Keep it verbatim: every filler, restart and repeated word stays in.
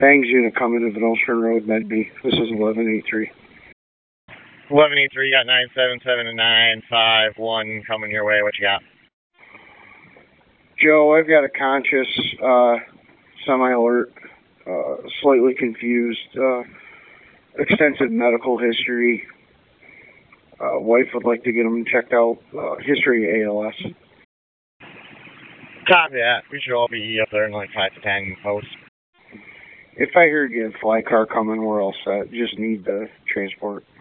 Bangs unit coming to Venostra Road, Medby. This is eleven eighty-three. eleven eighty-three, got nine seven seven and nine five one coming your way. What you got? Joe, I've got a conscious, uh, semi-alert, uh, slightly confused, uh, extensive medical history. Uh, wife would like to get him checked out. Uh, history of A L S. Copy that. We should all be up there in like five to ten posts. If I heard you had a fly car coming, we're all set. Just need the transport.